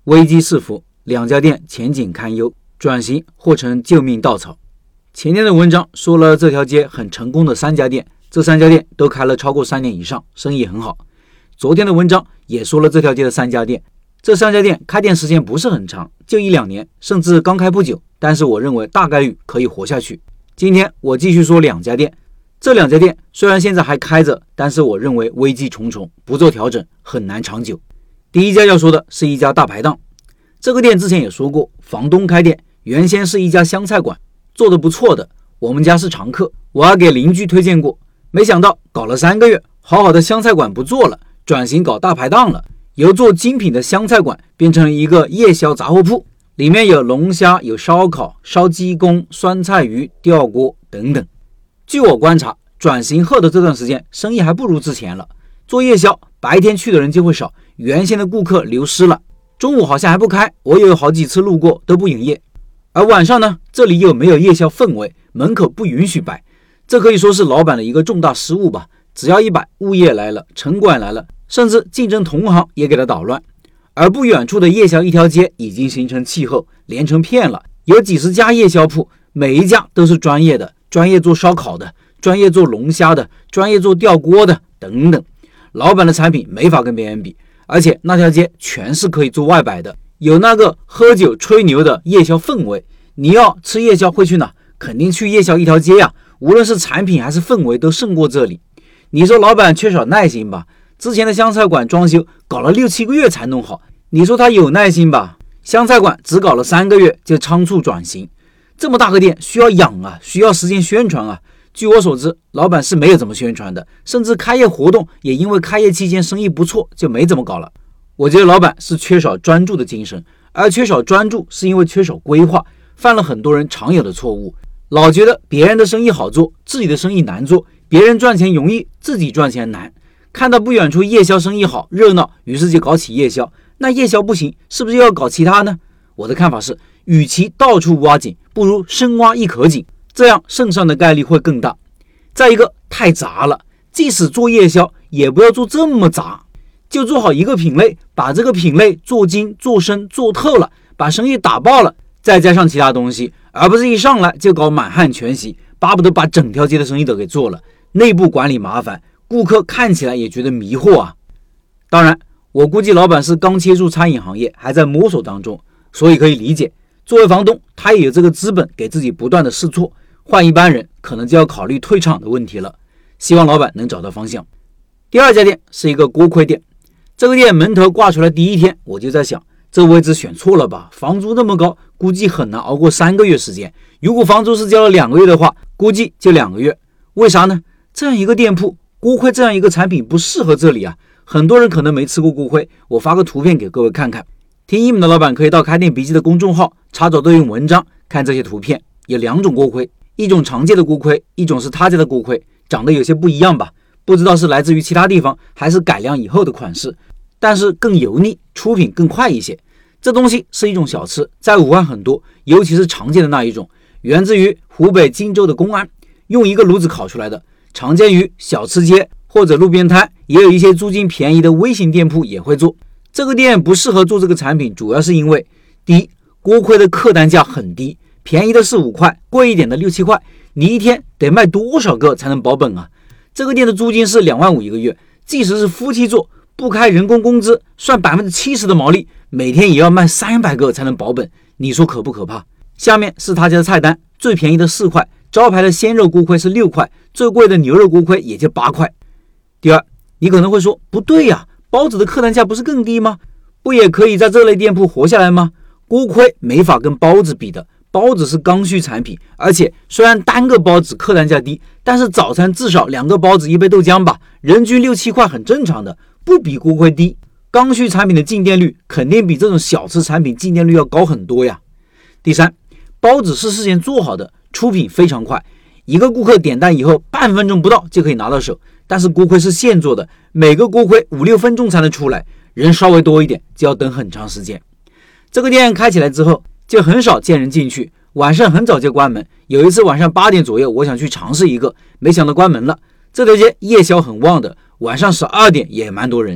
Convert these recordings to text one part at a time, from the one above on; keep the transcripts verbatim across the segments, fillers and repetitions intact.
危机四伏，两家店前景堪忧，转型或成救命稻草。前天的文章说了这条街很成功的三家店，这三家店都开了超过三年以上，生意很好。昨天的文章也说了这条街的三家店，这三家店开店时间不是很长，就一两年，甚至刚开不久，但是我认为大概率可以活下去。今天我继续说两家店，这两家店虽然现在还开着，但是我认为危机重重，不做调整很难长久。第一家要说的是一家大排档，这个店之前也说过，房东开店原先是一家湘菜馆，做得不错的，我们家是常客，我还给邻居推荐过。没想到搞了三个月，好好的湘菜馆不做了，转型搞大排档了，由做精品的湘菜馆变成了一个夜宵杂货铺，里面有龙虾，有烧烤、烧鸡公、酸菜鱼、吊锅等等。据我观察，转型后的这段时间生意还不如之前了。做夜宵白天去的人就会少，原先的顾客流失了，中午好像还不开，我有好几次路过都不营业。而晚上呢，这里又没有夜宵氛围，门口不允许摆，这可以说是老板的一个重大失误吧。只要一摆，物业来了，城管来了，甚至竞争同行也给他捣乱。而不远处的夜宵一条街已经形成气候，连成片了，有几十家夜宵铺，每一家都是专业的，专业做烧烤的，专业做龙虾的，专业做吊锅的等等。老板的产品没法跟别人比，而且那条街全是可以做外摆的，有那个喝酒吹牛的夜宵氛围。你要吃夜宵会去哪？肯定去夜宵一条街呀、啊，无论是产品还是氛围都胜过这里。你说老板缺少耐心吧，之前的湘菜馆装修搞了六七个月才弄好，你说他有耐心吧，湘菜馆只搞了三个月就仓促转型。这么大个店需要养啊，需要时间宣传啊。据我所知，老板是没有怎么宣传的，甚至开业活动也因为开业期间生意不错就没怎么搞了。我觉得老板是缺少专注的精神，而缺少专注是因为缺少规划，犯了很多人常有的错误，老觉得别人的生意好做，自己的生意难做，别人赚钱容易，自己赚钱难。看到不远处夜宵生意好热闹，于是就搞起夜宵，那夜宵不行，是不是要搞其他呢？我的看法是，与其到处挖井，不如深挖一口井，这样胜上的概率会更大。再一个，太杂了，即使做夜宵也不要做这么杂，就做好一个品类，把这个品类做精做深做透了，把生意打爆了，再加上其他东西，而不是一上来就搞满汉全席，巴不得把整条街的生意都给做了，内部管理麻烦，顾客看起来也觉得迷惑啊。当然我估计老板是刚切入餐饮行业，还在摸索当中，所以可以理解，作为房东他也有这个资本给自己不断的试错，换一般人可能就要考虑退场的问题了。希望老板能找到方向。第二家店是一个锅盔店，这个店门头挂出来第一天我就在想，这位置选错了吧，房租那么高，估计很难熬过三个月时间，如果房租是交了两个月的话，估计就两个月。为啥呢？这样一个店铺，锅盔这样一个产品不适合这里啊。很多人可能没吃过锅盔，我发个图片给各位看看。听英文的老板可以到开店笔记的公众号查找对应文章，看这些图片。有两种锅盔，一种常见的锅盔，一种是他家的锅盔，长得有些不一样吧，不知道是来自于其他地方还是改良以后的款式，但是更油腻，出品更快一些。这东西是一种小吃，在武汉很多，尤其是常见的那一种，源自于湖北荆州的公安，用一个炉子烤出来的，常见于小吃街或者路边摊，也有一些租金便宜的微型店铺也会做。这个店不适合做这个产品，主要是因为第一，锅盔的客单价很低，便宜的是五块，贵一点的六七块，你一天得卖多少个才能保本啊？这个店的租金是两万五一个月，即使是夫妻做，不开人工工资，算 百分之七十 的毛利，每天也要卖三百个才能保本，你说可不可怕？下面是他家的菜单，最便宜的四块，招牌的鲜肉锅盔是六块，最贵的牛肉锅盔也就八块。第二，你可能会说，不对呀、啊，包子的客单价不是更低吗？不也可以在这类店铺活下来吗？锅盔没法跟包子比的，包子是刚需产品，而且虽然单个包子客单价低，但是早餐至少两个包子一杯豆浆吧，人均六七块很正常的，不比锅盔低。刚需产品的进店率肯定比这种小吃产品进店率要高很多呀。第三，包子是事先做好的，出品非常快，一个顾客点单以后半分钟不到就可以拿到手，但是锅盔是现做的，每个锅盔五六分钟才能出来，人稍微多一点就要等很长时间。这个店开起来之后就很少见人进去，晚上很早就关门。有一次晚上八点左右，我想去尝试一个，没想到关门了。这条街夜宵很旺的，晚上十二点也蛮多人。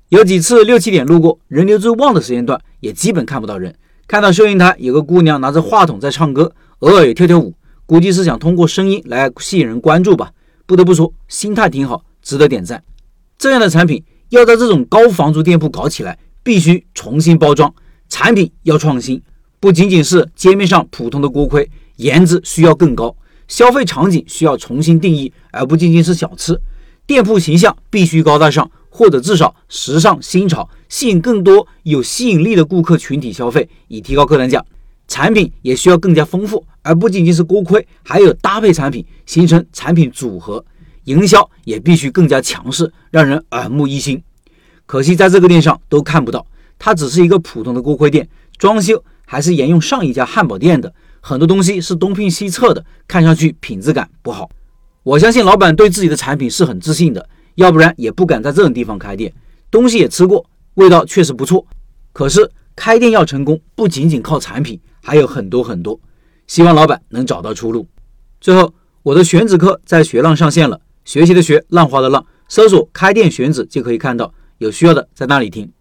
有几次六七点路过，人流最旺的时间段也基本看不到人。看到收银台有个姑娘拿着话筒在唱歌，偶尔也跳跳舞，估计是想通过声音来吸引人关注吧。不得不说，心态挺好，值得点赞。这样的产品要在这种高房租店铺搞起来，必须重新包装，产品要创新，不仅仅是街面上普通的锅盔，颜值需要更高，消费场景需要重新定义，而不仅仅是小吃。店铺形象必须高大上，或者至少时尚新潮，吸引更多有吸引力的顾客群体消费，以提高客单价。产品也需要更加丰富，而不仅仅是锅盔，还有搭配产品，形成产品组合。营销也必须更加强势，让人耳目一新。可惜在这个店上都看不到，它只是一个普通的锅盔店，装修还是沿用上一家汉堡店的，很多东西是东拼西凑的，看上去品质感不好。我相信老板对自己的产品是很自信的，要不然也不敢在这种地方开店。东西也吃过，味道确实不错。可是开店要成功，不仅仅靠产品，还有很多很多。希望老板能找到出路。最后，我的选址课在学浪上线了，学习的学，浪花的浪，搜索开店选址就可以看到，有需要的在那里听。